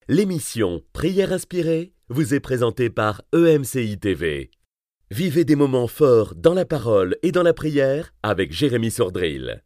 L'émission Prière inspirée vous est présentée par EMCI TV. Vivez des moments forts dans la parole et dans la prière avec Jérémy Sordrill.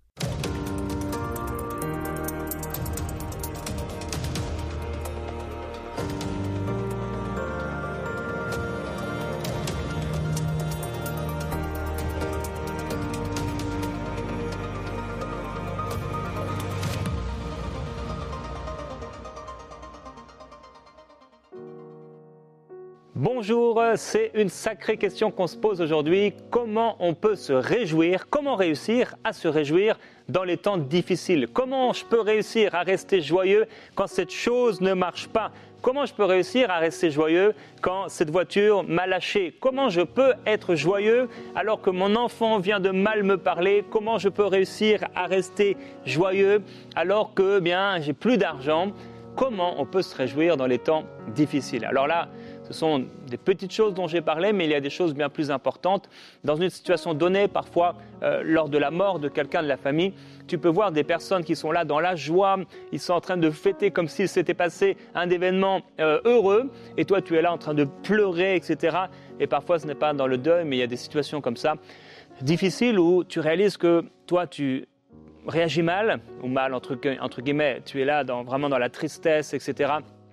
Bonjour, c'est une sacrée question qu'on se pose aujourd'hui. Comment on peut se réjouir? Comment réussir à se réjouir dans les temps difficiles? Comment je peux réussir à rester joyeux quand cette chose ne marche pas? Comment je peux réussir à rester joyeux quand cette voiture m'a lâché? Comment je peux être joyeux alors que mon enfant vient de mal me parler? Comment je peux réussir à rester joyeux alors que j'ai plus d'argent? Comment on peut se réjouir dans les temps difficiles? Alors là, ce sont des petites choses dont j'ai parlé, mais il y a des choses bien plus importantes. Dans une situation donnée, parfois lors de la mort de quelqu'un de la famille, tu peux voir des personnes qui sont là dans la joie, ils sont en train de fêter comme s'il s'était passé un événement heureux, et toi tu es là en train de pleurer, etc. Et parfois ce n'est pas dans le deuil, mais il y a des situations comme ça, difficiles, où tu réalises que toi tu réagis mal, ou mal entre guillemets, tu es là vraiment dans la tristesse, etc.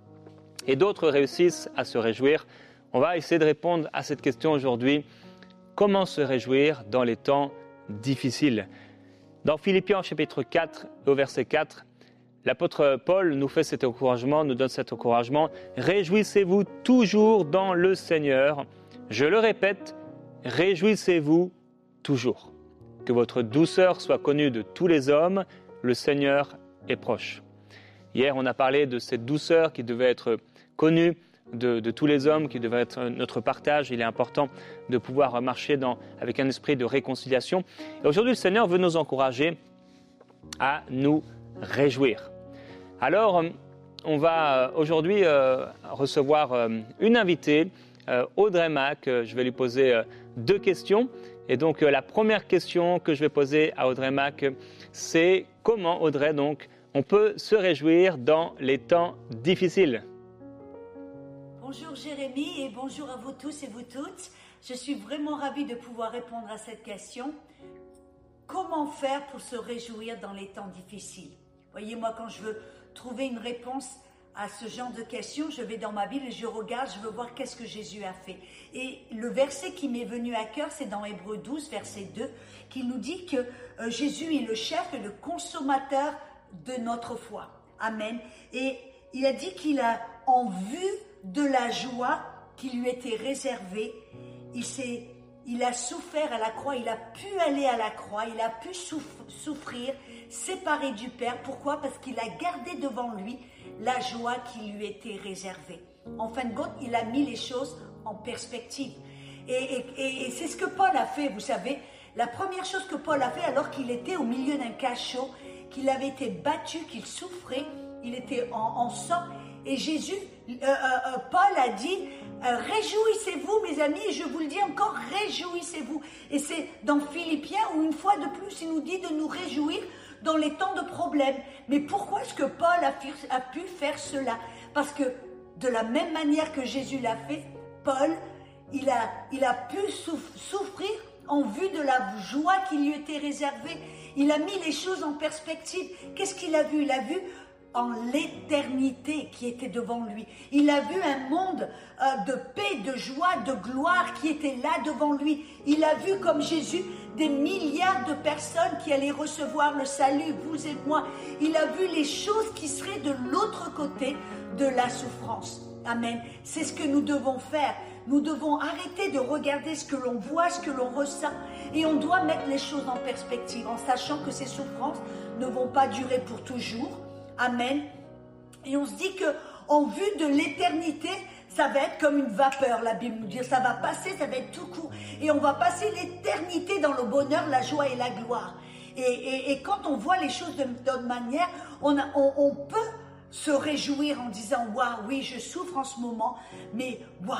Et d'autres réussissent à se réjouir. On va essayer de répondre à cette question aujourd'hui. Comment se réjouir dans les temps difficiles? Dans Philippiens chapitre 4, au verset 4, l'apôtre Paul nous fait cet encouragement, nous donne cet encouragement. « Réjouissez-vous toujours dans le Seigneur. Je le répète, réjouissez-vous toujours. Que votre douceur soit connue de tous les hommes. Le Seigneur est proche. » Hier, on a parlé de cette douceur qui devait être connue de tous les hommes, qui devait être notre partage. Il est important de pouvoir marcher avec un esprit de réconciliation. Et aujourd'hui, le Seigneur veut nous encourager à nous réjouir. Alors, on va aujourd'hui recevoir une invitée, Audrey Mac. Je vais lui poser 2 questions. Et donc, la première question que je vais poser à Audrey Mac, c'est comment, Audrey, donc, on peut se réjouir dans les temps difficiles? Bonjour Jérémy et bonjour à vous tous et vous toutes. Je suis vraiment ravie de pouvoir répondre à cette question. Comment faire pour se réjouir dans les temps difficiles? Voyez, moi quand je veux trouver une réponse à ce genre de questions, je vais dans ma Bible et je regarde, je veux voir qu'est-ce que Jésus a fait. Et le verset qui m'est venu à cœur, c'est dans Hébreux 12, verset 2, qui nous dit que Jésus est le chef et le consommateur de notre foi. Amen. Et il a dit qu'il a, en vue de la joie qui lui était réservée, il a souffert à la croix, il a pu aller à la croix, il a pu souffrir, séparé du Père. Pourquoi? Parce qu'il a gardé devant lui la joie qui lui était réservée. En fin de compte, il a mis les choses en perspective. Et c'est ce que Paul a fait, vous savez. La première chose que Paul a fait alors qu'il était au milieu d'un cachot, qu'il avait été battu, qu'il souffrait, il était en sang. Et Paul a dit, réjouissez-vous mes amis, et je vous le dis encore, réjouissez-vous. Et c'est dans Philippiens où une fois de plus, il nous dit de nous réjouir dans les temps de problème. Mais pourquoi est-ce que Paul a pu faire cela? Parce que de la même manière que Jésus l'a fait, Paul, il a pu souffrir en vue de la joie qui lui était réservée. Il a mis les choses en perspective. Qu'est-ce qu'il a vu? Il a vu en l'éternité qui était devant lui. Il a vu un monde de paix, de joie, de gloire qui était là devant lui. Il a vu comme Jésus des milliards de personnes qui allaient recevoir le salut, vous et moi. Il a vu les choses qui seraient de l'autre côté de la souffrance. Amen. C'est ce que nous devons faire. Nous devons arrêter de regarder ce que l'on voit, ce que l'on ressent, et on doit mettre les choses en perspective en sachant que ces souffrances ne vont pas durer pour toujours. Amen. Et on se dit que en vue de l'éternité, ça va être comme une vapeur, la Bible nous dit, ça va passer, ça va être tout court, et on va passer l'éternité dans le bonheur, la joie et la gloire. Et quand on voit les choses de notre manière, on peut se réjouir en disant, waouh, oui, je souffre en ce moment, mais waouh,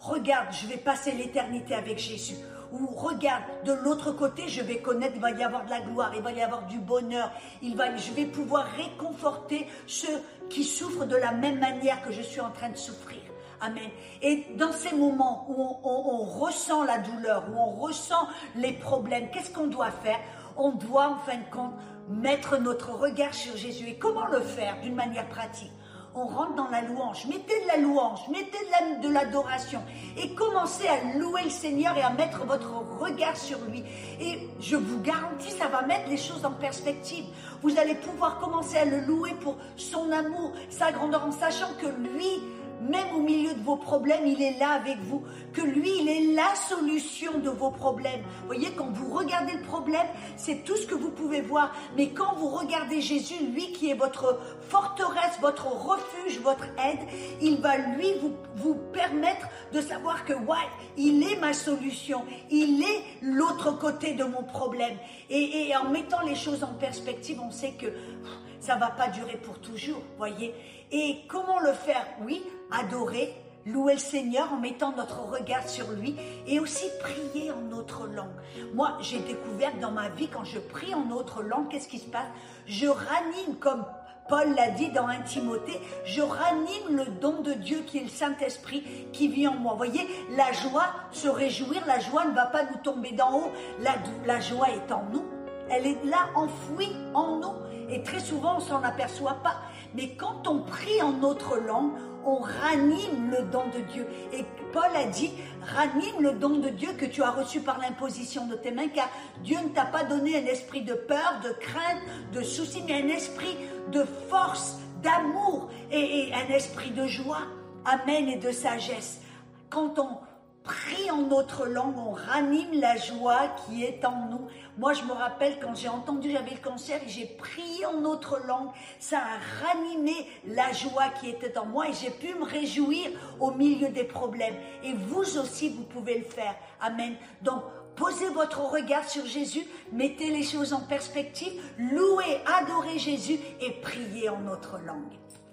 regarde, je vais passer l'éternité avec Jésus. Ou regarde, de l'autre côté, je vais connaître, il va y avoir de la gloire, il va y avoir du bonheur, je vais pouvoir réconforter ceux qui souffrent de la même manière que je suis en train de souffrir. Amen. Et dans ces moments où on ressent la douleur, où on ressent les problèmes, qu'est-ce qu'on doit faire? On doit en fin de compte mettre notre regard sur Jésus. Et comment le faire d'une manière pratique? On rentre dans la louange, mettez de la louange, mettez de l'adoration et commencez à louer le Seigneur et à mettre votre regard sur lui. Et je vous garantis, ça va mettre les choses en perspective. Vous allez pouvoir commencer à le louer pour son amour, sa grandeur, en sachant que lui, même au milieu de vos problèmes, il est là avec vous, que lui, il est la solution de vos problèmes. Vous voyez, quand vous regardez le problème, c'est tout ce que vous pouvez voir, mais quand vous regardez Jésus, lui qui est votre forteresse, votre refuge, votre aide, il va lui vous permettre de savoir que ouais, il est ma solution, il est l'autre côté de mon problème. Et en mettant les choses en perspective, on sait que ça ne va pas durer pour toujours, voyez. Et comment le faire? Oui, adorer, louer le Seigneur en mettant notre regard sur lui et aussi prier en autre langue. Moi, j'ai découvert dans ma vie, quand je prie en autre langue, qu'est-ce qui se passe? Je ranime, comme Paul l'a dit dans 1 Timothée, je ranime le don de Dieu qui est le Saint-Esprit qui vit en moi. Vous voyez, la joie, se réjouir, la joie ne va pas nous tomber d'en haut. La joie est en nous. Elle est là, enfouie en nous. Et très souvent, on ne s'en aperçoit pas. Mais quand on prie en notre langue, on ranime le don de Dieu. Et Paul a dit, ranime le don de Dieu que tu as reçu par l'imposition de tes mains, car Dieu ne t'a pas donné un esprit de peur, de crainte, de souci, mais un esprit de force, d'amour et un esprit de joie. Amen, et de sagesse. Quand on prie en notre langue, on ranime la joie qui est en nous. Moi, je me rappelle quand j'ai entendu, j'avais le cancer et j'ai prié en notre langue, ça a ranimé la joie qui était en moi et j'ai pu me réjouir au milieu des problèmes. Et vous aussi, vous pouvez le faire. Amen. Donc, posez votre regard sur Jésus, mettez les choses en perspective, louez, adorez Jésus et priez en notre langue.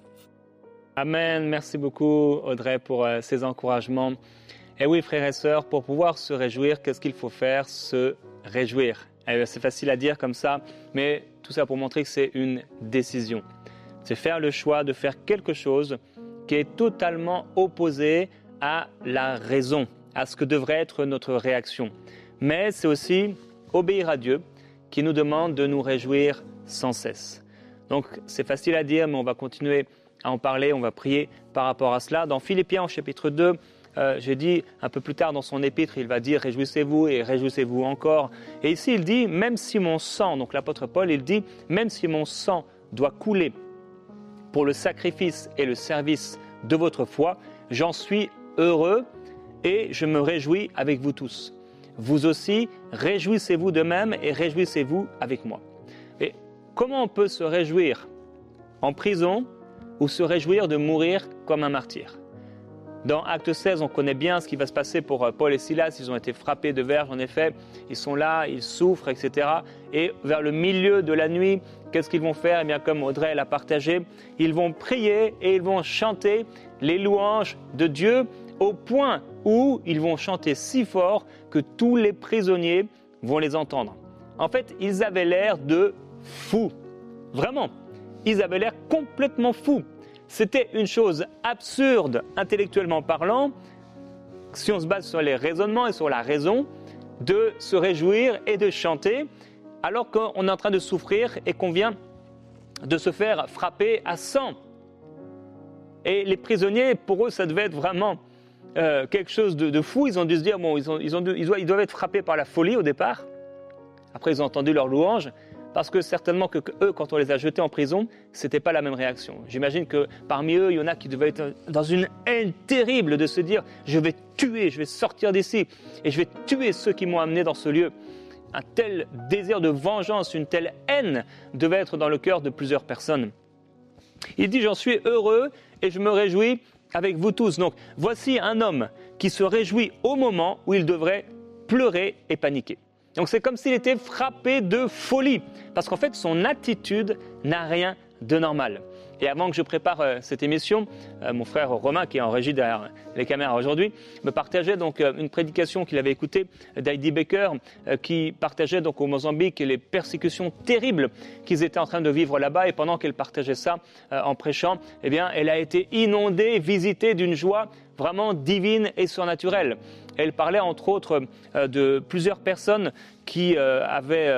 Amen. Merci beaucoup, Audrey, pour ces encouragements. Et oui, frères et sœurs, pour pouvoir se réjouir, qu'est-ce qu'il faut faire? Se réjouir. C'est facile à dire comme ça, mais tout ça pour montrer que c'est une décision. C'est faire le choix de faire quelque chose qui est totalement opposé à la raison, à ce que devrait être notre réaction. Mais c'est aussi obéir à Dieu qui nous demande de nous réjouir sans cesse. Donc c'est facile à dire, mais on va continuer à en parler, on va prier par rapport à cela. Dans Philippiens au chapitre 2, j'ai dit un peu plus tard dans son épître, il va dire « Réjouissez-vous et réjouissez-vous encore ». Et ici, il dit « Même si mon sang », donc l'apôtre Paul, il dit « Même si mon sang doit couler pour le sacrifice et le service de votre foi, j'en suis heureux et je me réjouis avec vous tous. Vous aussi, réjouissez-vous de même et réjouissez-vous avec moi. » Et comment on peut se réjouir en prison ou se réjouir de mourir comme un martyr? Dans Acte 16, on connaît bien ce qui va se passer pour Paul et Silas. Ils ont été frappés de verge, en effet. Ils sont là, ils souffrent, etc. Et vers le milieu de la nuit, qu'est-ce qu'ils vont faire? Eh bien, comme Audrey l'a partagé, ils vont prier et ils vont chanter les louanges de Dieu au point où ils vont chanter si fort que tous les prisonniers vont les entendre. En fait, ils avaient l'air de fous. Vraiment, ils avaient l'air complètement fous. C'était une chose absurde, intellectuellement parlant, si on se base sur les raisonnements et sur la raison, de se réjouir et de chanter, alors qu'on est en train de souffrir et qu'on vient de se faire frapper à sang. Et les prisonniers, pour eux, ça devait être vraiment quelque chose de fou. Ils ont dû se dire, bon, ils doivent être frappés par la folie au départ. Après, ils ont entendu leur louange. Parce que certainement que eux, quand on les a jetés en prison, ce n'était pas la même réaction. J'imagine que parmi eux, il y en a qui devaient être dans une haine terrible de se dire « je vais tuer, je vais sortir d'ici et je vais tuer ceux qui m'ont amené dans ce lieu ». Un tel désir de vengeance, une telle haine devait être dans le cœur de plusieurs personnes. Il dit « j'en suis heureux et je me réjouis avec vous tous ». Donc voici un homme qui se réjouit au moment où il devrait pleurer et paniquer. Donc c'est comme s'il était frappé de folie, parce qu'en fait son attitude n'a rien de normal. Et avant que je prépare cette émission, mon frère Romain, qui est en régie derrière les caméras aujourd'hui, me partageait donc une prédication qu'il avait écoutée d'Heidi Baker, qui partageait donc au Mozambique les persécutions terribles qu'ils étaient en train de vivre là-bas. Et pendant qu'elle partageait ça en prêchant, eh bien, elle a été inondée, visitée d'une joie vraiment divine et surnaturelle. Elle parlait entre autres de plusieurs personnes qui avaient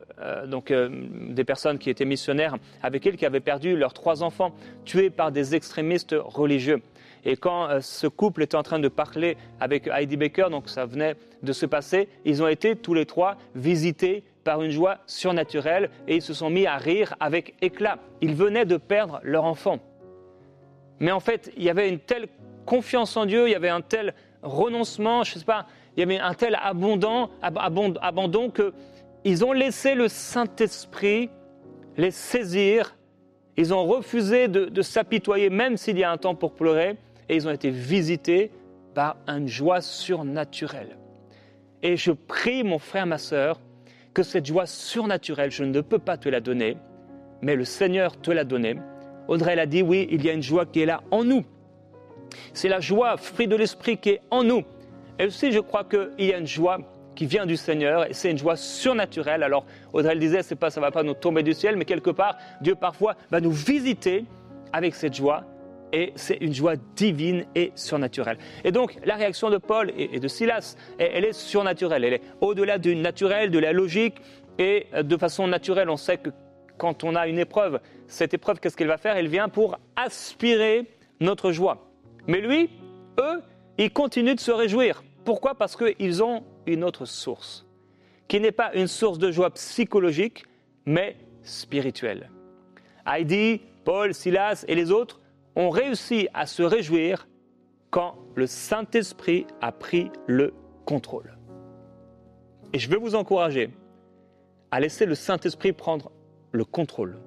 des personnes qui étaient missionnaires avec elle, qui avaient perdu leurs 3 enfants, tués par des extrémistes religieux. Et quand ce couple était en train de parler avec Heidi Baker, donc ça venait de se passer, ils ont été tous les 3 visités par une joie surnaturelle et ils se sont mis à rire avec éclat. Ils venaient de perdre leur enfant. Mais en fait, il y avait une telle confiance en Dieu, il y avait un tel renoncement, je ne sais pas, il y avait un tel abandon qu'ils ont laissé le Saint-Esprit les saisir. Ils ont refusé de s'apitoyer, même s'il y a un temps pour pleurer, et ils ont été visités par une joie surnaturelle. Et je prie, mon frère, ma sœur, que cette joie surnaturelle, je ne peux pas te la donner, mais le Seigneur te l'a donnée. Audrey l'a dit, oui, il y a une joie qui est là en nous. C'est la joie, fruit de l'Esprit, qui est en nous. Et aussi, je crois qu'il y a une joie qui vient du Seigneur, et c'est une joie surnaturelle. Alors, Audrey le disait, ça ne va pas nous tomber du ciel, mais quelque part, Dieu parfois va nous visiter avec cette joie, et c'est une joie divine et surnaturelle. Et donc, la réaction de Paul et de Silas, elle est surnaturelle. Elle est au-delà du naturel, de la logique, et de façon naturelle, on sait que quand on a une épreuve, cette épreuve, qu'est-ce qu'elle va faire? Elle vient pour aspirer notre joie. Mais lui, eux, ils continuent de se réjouir. Pourquoi? Parce qu'ils ont une autre source, qui n'est pas une source de joie psychologique, mais spirituelle. Heidi, Paul, Silas et les autres ont réussi à se réjouir quand le Saint-Esprit a pris le contrôle. Et je veux vous encourager à laisser le Saint-Esprit prendre le contrôle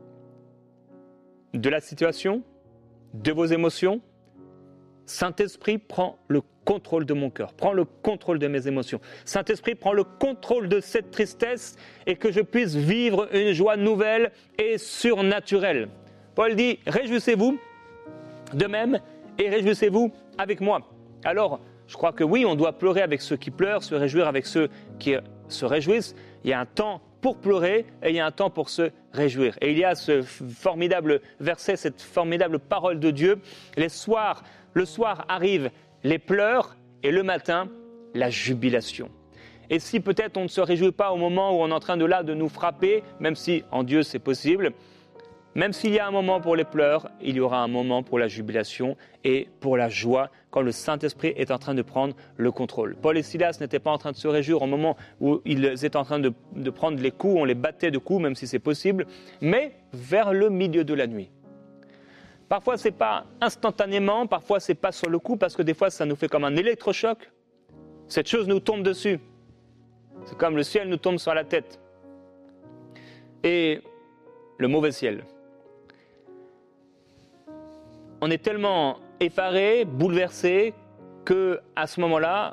de la situation, de vos émotions. Saint-Esprit, prends le contrôle de mon cœur, prends le contrôle de mes émotions. Saint-Esprit, prends le contrôle de cette tristesse et que je puisse vivre une joie nouvelle et surnaturelle. Paul dit, réjouissez-vous de même et réjouissez-vous avec moi. Alors, je crois que oui, on doit pleurer avec ceux qui pleurent, se réjouir avec ceux qui se réjouissent. Il y a un temps pour pleurer et il y a un temps pour se réjouir. Et il y a ce formidable verset, cette formidable parole de Dieu. Le soir arrivent les pleurs et le matin, la jubilation. Et si peut-être on ne se réjouit pas au moment où on est en train de nous frapper, même si en Dieu c'est possible, même s'il y a un moment pour les pleurs, il y aura un moment pour la jubilation et pour la joie quand le Saint-Esprit est en train de prendre le contrôle. Paul et Silas n'étaient pas en train de se réjouir au moment où ils étaient en train de prendre les coups, on les battait de coups, même si c'est possible, mais vers le milieu de la nuit. Parfois, ce n'est pas instantanément, parfois, ce n'est pas sur le coup, parce que des fois, ça nous fait comme un électrochoc. Cette chose nous tombe dessus. C'est comme le ciel nous tombe sur la tête. Et le mauvais ciel. On est tellement effaré, bouleversé, qu'à ce moment-là,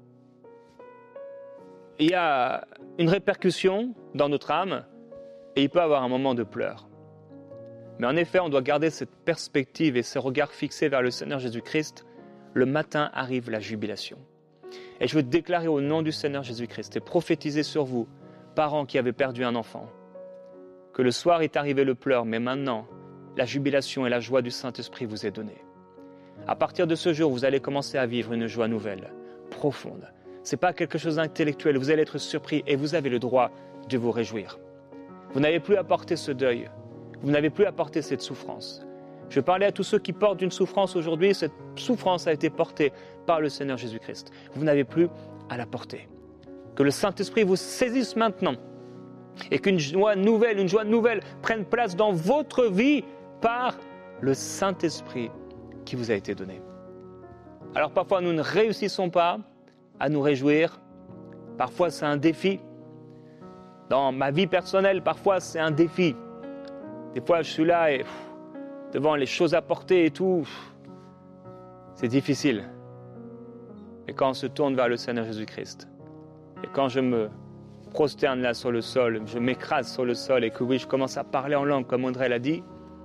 il y a une répercussion dans notre âme et il peut y avoir un moment de pleurs. Mais en effet, on doit garder cette perspective et ce regard fixé vers le Seigneur Jésus-Christ. Le matin arrive la jubilation. Et je veux déclarer au nom du Seigneur Jésus-Christ et prophétiser sur vous, parents qui avaient perdu un enfant, que le soir est arrivé le pleur, mais maintenant, la jubilation et la joie du Saint-Esprit vous est donnée. À partir de ce jour, vous allez commencer à vivre une joie nouvelle, profonde. Ce n'est pas quelque chose d'intellectuel, vous allez être surpris et vous avez le droit de vous réjouir. Vous n'avez plus à porter ce deuil. Vous n'avez plus à porter cette souffrance. Je parlais à tous ceux qui portent une souffrance aujourd'hui. Cette souffrance a été portée par le Seigneur Jésus-Christ. Vous n'avez plus à la porter. Que le Saint-Esprit vous saisisse maintenant et qu'une joie nouvelle prenne place dans votre vie par le Saint-Esprit qui vous a été donné. Alors parfois nous ne réussissons pas à nous réjouir. Parfois c'est un défi. Dans ma vie personnelle, parfois c'est un défi. Des fois, je suis là et devant les choses à porter et tout, c'est difficile. Mais quand on se tourne vers le Seigneur Jésus-Christ, et quand je me prosterne là sur le sol, je m'écrase sur le sol et que oui, je commence à parler en langue comme Audrey l'a dit,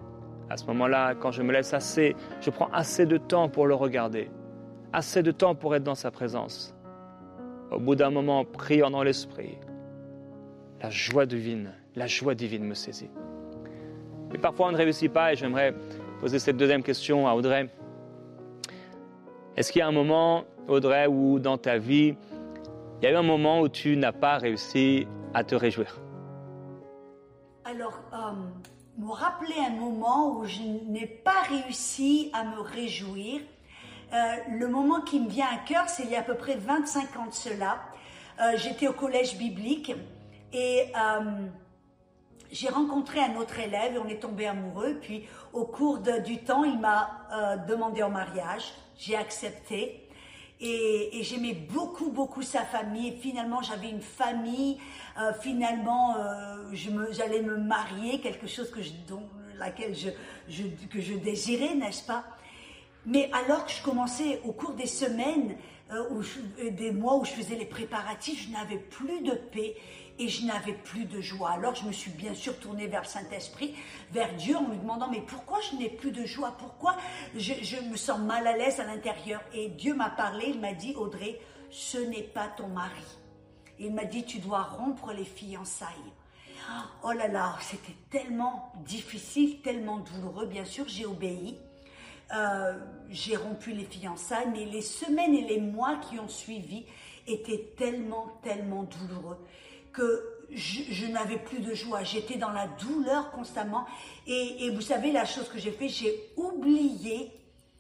À ce moment-là, quand je me laisse assez, je prends assez de temps pour le regarder, assez de temps pour être dans sa présence. Au bout d'un moment, priant dans l'esprit, la joie divine me saisit. Mais parfois on ne réussit pas et j'aimerais poser cette deuxième question à Audrey. Est-ce qu'il y a un moment, Audrey, où dans ta vie, il y a eu un moment où tu n'as pas réussi à te réjouir? Alors, me rappeler un moment où je n'ai pas réussi à me réjouir. Le moment qui me vient à cœur, c'est il y a à peu près 25 ans de cela. J'étais au collège biblique et j'ai rencontré un autre élève et on est tombés amoureux. Puis au cours du temps, il m'a demandé en mariage. J'ai accepté. Et j'aimais beaucoup sa famille. Et finalement, j'avais une famille. J'allais me marier, quelque chose que je désirais, n'est-ce pas? Mais alors que je commençais au cours des semaines, des mois où je faisais les préparatifs, je n'avais plus de paix et je n'avais plus de joie. Alors je me suis bien sûr tournée vers le Saint-Esprit, vers Dieu, en lui demandant mais pourquoi je n'ai plus de joie? Pourquoi je me sens mal à l'aise à l'intérieur? Et Dieu m'a parlé, il m'a dit Audrey, ce n'est pas ton mari. Il m'a dit tu dois rompre les fiançailles. Oh là là, c'était tellement difficile, tellement douloureux. Bien sûr, j'ai obéi. J'ai rompu les fiançailles, mais les semaines et les mois qui ont suivi étaient tellement douloureux que je n'avais plus de joie. J'étais dans la douleur constamment. Et vous savez, la chose que j'ai fait, j'ai oublié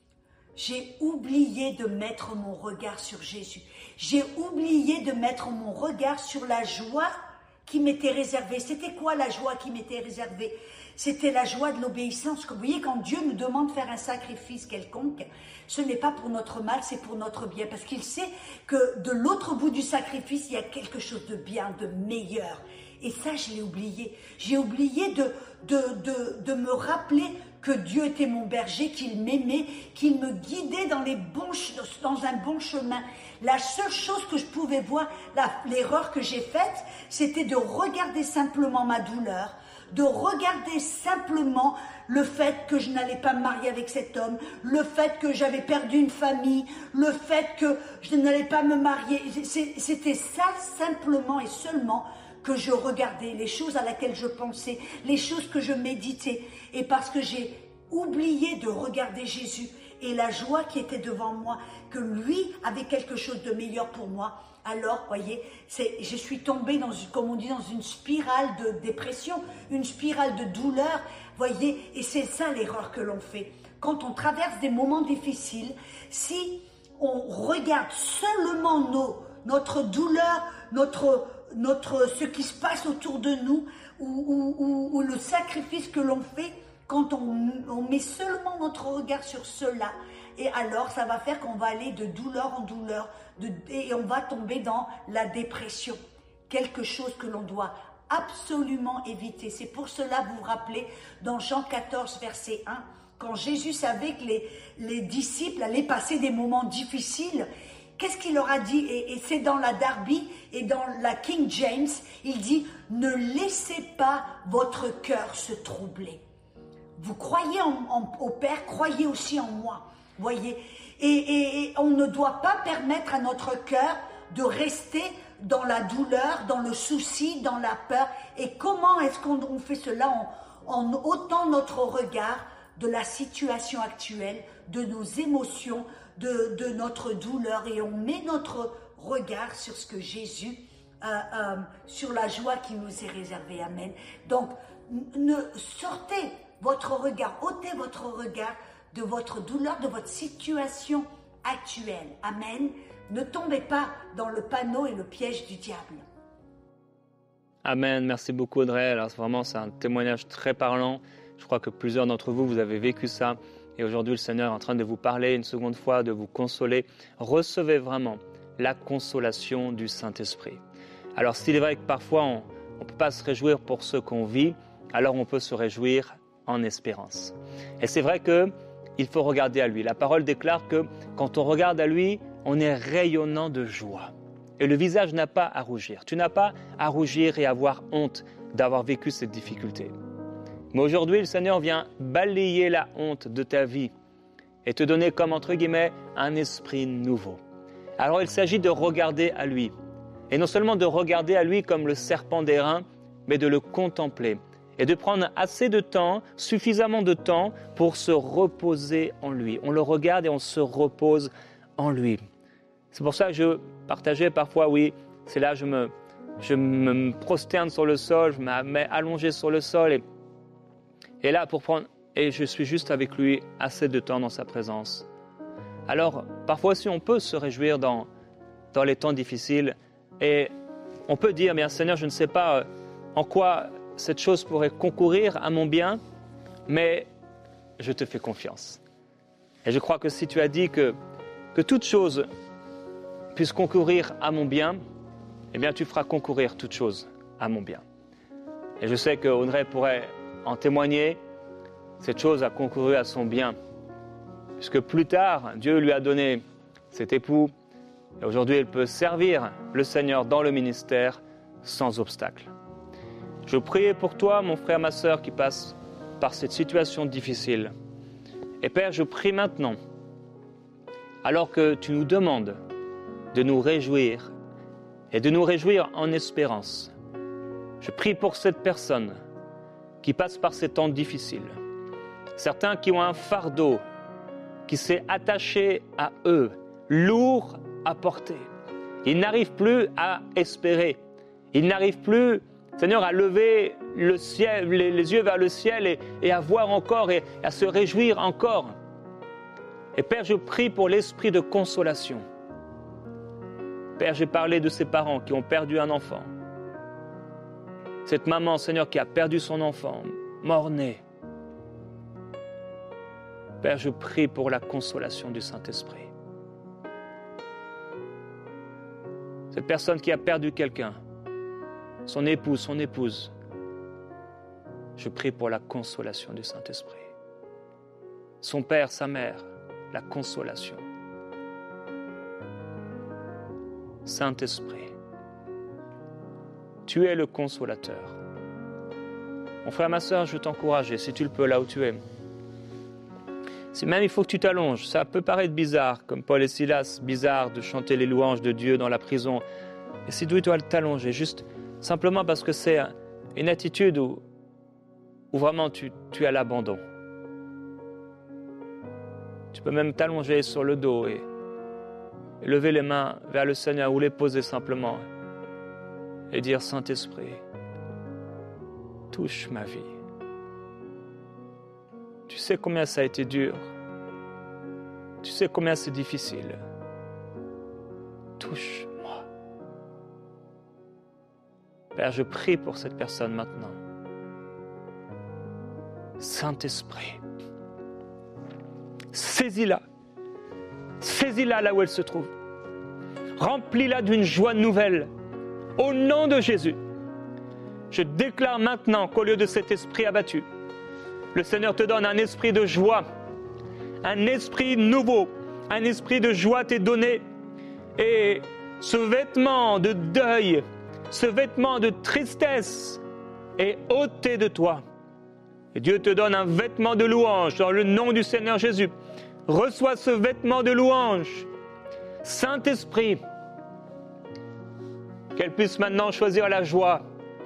de mettre mon regard sur Jésus. J'ai oublié de mettre mon regard sur la joie qui m'était réservée. C'était quoi la joie qui m'était réservée? C'était la joie de l'obéissance. Vous voyez, quand Dieu nous demande de faire un sacrifice quelconque, ce n'est pas pour notre mal, c'est pour notre bien. Parce qu'il sait que de l'autre bout du sacrifice, il y a quelque chose de bien, de meilleur. Et ça, je l'ai oublié. J'ai oublié de me rappeler que Dieu était mon berger, qu'il m'aimait, qu'il me guidait dans un bon chemin. La seule chose que je pouvais voir, l'erreur que j'ai faite, c'était de regarder simplement ma douleur, de regarder simplement le fait que je n'allais pas me marier avec cet homme, le fait que j'avais perdu une famille, le fait que je n'allais pas me marier. C'était ça simplement et seulement que je regardais, les choses à laquelle je pensais, les choses que je méditais. Et parce que j'ai oublié de regarder Jésus et la joie qui était devant moi, que lui avait quelque chose de meilleur pour moi, alors, voyez, je suis tombée comme on dit, dans une spirale de dépression, une spirale de douleur, voyez, et c'est ça l'erreur que l'on fait. Quand on traverse des moments difficiles, si on regarde seulement notre douleur, ce qui se passe autour de nous, ou le sacrifice que l'on fait, quand on met seulement notre regard sur cela, et alors ça va faire qu'on va aller de douleur en douleur, et on va tomber dans la dépression. Quelque chose que l'on doit absolument éviter. C'est pour cela, vous vous rappelez, dans Jean 14, verset 1, quand Jésus savait que les disciples allaient passer des moments difficiles, qu'est-ce qu'il leur a dit? Et c'est dans la Darby et dans la King James, il dit « Ne laissez pas votre cœur se troubler. Vous croyez au Père, croyez aussi en moi. » Voyez, et on ne doit pas permettre à notre cœur de rester dans la douleur, dans le souci, dans la peur. Et comment est-ce qu'on fait cela? En ôtant notre regard de la situation actuelle, de nos émotions, de notre douleur, et on met notre regard sur ce que Jésus, sur la joie qui nous est réservée. Amen. Donc, sortez votre regard, ôtez votre regard de votre douleur, de votre situation actuelle. Amen. Ne tombez pas dans le panneau et le piège du diable. Amen. Merci beaucoup Audrey. Alors vraiment, c'est un témoignage très parlant. Je crois que plusieurs d'entre vous, vous avez vécu ça. Et aujourd'hui, le Seigneur est en train de vous parler une seconde fois, de vous consoler. Recevez vraiment la consolation du Saint-Esprit. Alors s'il est vrai que parfois, on ne peut pas se réjouir pour ce qu'on vit, alors on peut se réjouir en espérance. Et c'est vrai qu'il faut regarder à lui. La parole déclare que quand on regarde à lui, on est rayonnant de joie. Et le visage n'a pas à rougir. Tu n'as pas à rougir et avoir honte d'avoir vécu cette difficulté. Mais aujourd'hui, le Seigneur vient balayer la honte de ta vie et te donner comme, entre guillemets, un esprit nouveau. Alors il s'agit de regarder à lui. Et non seulement de regarder à lui comme le serpent d'airain, mais de le contempler. Et de prendre assez de temps, suffisamment de temps pour se reposer en lui. On le regarde et on se repose en lui. C'est pour ça que je partageais parfois, oui, c'est là je me prosterne sur le sol, je me mets allongé sur le sol et là et je suis juste avec lui assez de temps dans sa présence. Alors, parfois aussi, on peut se réjouir dans les temps difficiles et on peut dire, bien Seigneur, je ne sais pas en quoi cette chose pourrait concourir à mon bien, mais je te fais confiance. Et je crois que si tu as dit que toute chose puisse concourir à mon bien, eh bien tu feras concourir toute chose à mon bien. Et je sais que Audrey pourrait en témoigner, cette chose a concouru à son bien. Puisque plus tard, Dieu lui a donné cet époux, et aujourd'hui elle peut servir le Seigneur dans le ministère sans obstacle. Je prie pour toi, mon frère, ma sœur, qui passe par cette situation difficile. Et Père, je prie maintenant, alors que tu nous demandes de nous réjouir, et de nous réjouir en espérance. Je prie pour cette personne qui passe par ces temps difficiles. Certains qui ont un fardeau qui s'est attaché à eux, lourd à porter. Ils n'arrivent plus à espérer. Ils n'arrivent plus, Seigneur, à lever le ciel, les yeux vers le ciel et à voir encore et à se réjouir encore. Et Père, je prie pour l'esprit de consolation. Père, j'ai parlé de ces parents qui ont perdu un enfant. Cette maman, Seigneur, qui a perdu son enfant, mort-né. Père, je prie pour la consolation du Saint-Esprit. Cette personne qui a perdu quelqu'un, son époux, son épouse, je prie pour la consolation du Saint-Esprit. Son père, sa mère, la consolation. Saint-Esprit, tu es le consolateur. Mon frère, ma sœur, je veux t'encourager, si tu le peux, là où tu es. Si même il faut que tu t'allonges, ça peut paraître bizarre, comme Paul et Silas, bizarre de chanter les louanges de Dieu dans la prison. Et si tu dois t'allonger, juste simplement parce que c'est une attitude où vraiment tu es à l'abandon. Tu peux même t'allonger sur le dos et lever les mains vers le Seigneur ou les poser simplement et dire, Saint-Esprit, touche ma vie. Tu sais combien ça a été dur. Tu sais combien c'est difficile. Touche-moi. Père, je prie pour cette personne maintenant. Saint-Esprit, saisis-la. Saisis-la là où elle se trouve. Remplis-la d'une joie nouvelle. Au nom de Jésus, je déclare maintenant qu'au lieu de cet esprit abattu, le Seigneur te donne un esprit de joie, un esprit nouveau, un esprit de joie t'est donné. Et ce vêtement de deuil, ce vêtement de tristesse est ôté de toi. Et Dieu te donne un vêtement de louange dans le nom du Seigneur Jésus. Reçois ce vêtement de louange. Saint-Esprit, qu'elle puisse maintenant choisir la joie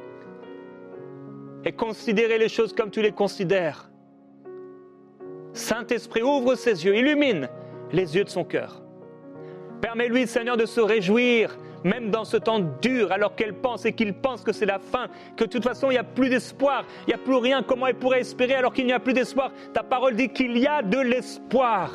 et considérer les choses comme tu les considères. Saint-Esprit, ouvre ses yeux, illumine les yeux de son cœur. Permets-lui, Seigneur, de se réjouir, même dans ce temps dur, alors qu'elle pense et qu'il pense que c'est la fin, que de toute façon, il n'y a plus d'espoir, il n'y a plus rien. Comment elle pourrait espérer alors qu'il n'y a plus d'espoir? Ta parole dit qu'il y a de l'espoir.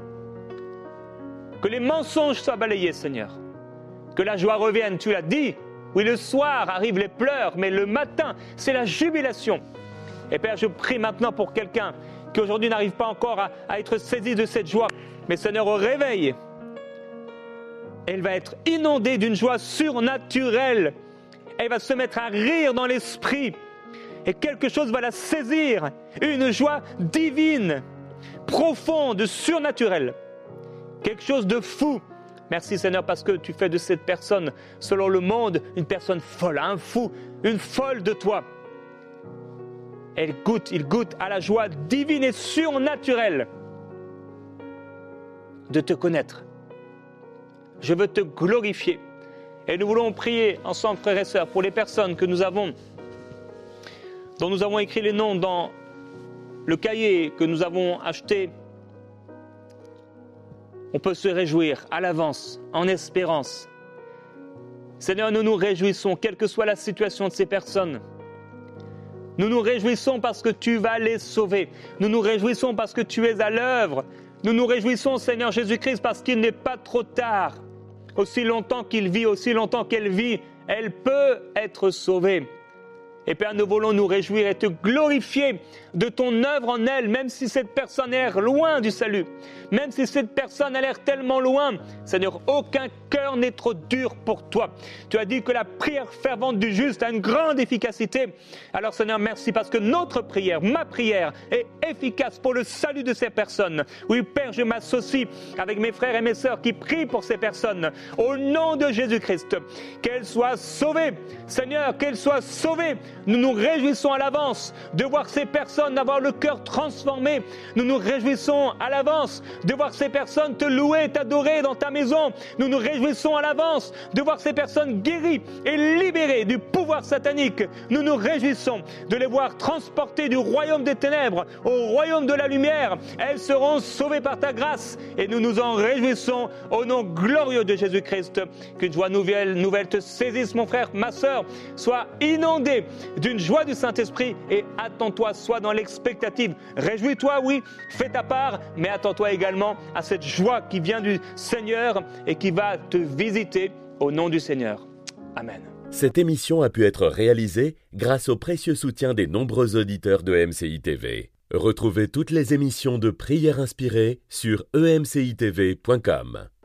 Que les mensonges soient balayés, Seigneur. Que la joie revienne, tu l'as dit. Oui, le soir arrivent les pleurs, mais le matin, c'est la jubilation. Et Père, je prie maintenant pour quelqu'un qui aujourd'hui n'arrive pas encore à être saisi de cette joie. Mais Seigneur, au réveil, elle va être inondée d'une joie surnaturelle. Elle va se mettre à rire dans l'esprit. Et quelque chose va la saisir. Une joie divine, profonde, surnaturelle. Quelque chose de fou. Merci Seigneur parce que tu fais de cette personne, selon le monde, une personne folle, un fou, une folle de toi. il goûte à la joie divine et surnaturelle de te connaître. Je veux te glorifier. Et nous voulons prier ensemble, frères et sœurs, pour les personnes dont nous avons écrit les noms dans le cahier que nous avons acheté. On peut se réjouir à l'avance, en espérance. Seigneur, nous nous réjouissons, quelle que soit la situation de ces personnes. Nous nous réjouissons parce que tu vas les sauver. Nous nous réjouissons parce que tu es à l'œuvre. Nous nous réjouissons, Seigneur Jésus-Christ, parce qu'il n'est pas trop tard. Aussi longtemps qu'il vit, aussi longtemps qu'elle vit, elle peut être sauvée. Et Père, nous voulons nous réjouir et te glorifier de ton œuvre en elle, même si cette personne a l'air loin du salut, même si cette personne a l'air tellement loin. Seigneur, aucun cœur n'est trop dur pour toi. Tu as dit que la prière fervente du juste a une grande efficacité. Alors Seigneur, merci parce que notre prière, ma prière, est efficace pour le salut de ces personnes. Oui Père, je m'associe avec mes frères et mes sœurs qui prient pour ces personnes. Au nom de Jésus-Christ, qu'elles soient sauvées. Seigneur, qu'elles soient sauvées. Nous nous réjouissons à l'avance de voir ces personnes avoir le cœur transformé. Nous nous réjouissons à l'avance de voir ces personnes te louer et t'adorer dans ta maison. Nous nous réjouissons à l'avance de voir ces personnes guéries et libérées du pouvoir satanique. Nous nous réjouissons de les voir transportées du royaume des ténèbres au royaume de la lumière. Elles seront sauvées par ta grâce et nous nous en réjouissons au nom glorieux de Jésus-Christ. Qu'une joie nouvelle te saisisse, mon frère, ma sœur. Sois inondé d'une joie du Saint-Esprit et attends-toi, sois dans l'expectative. Réjouis-toi, oui, fais ta part, mais attends-toi également à cette joie qui vient du Seigneur et qui va te visiter au nom du Seigneur. Amen. Cette émission a pu être réalisée grâce au précieux soutien des nombreux auditeurs de MCI TV. Retrouvez toutes les émissions de Prières inspirées sur emcitv.com.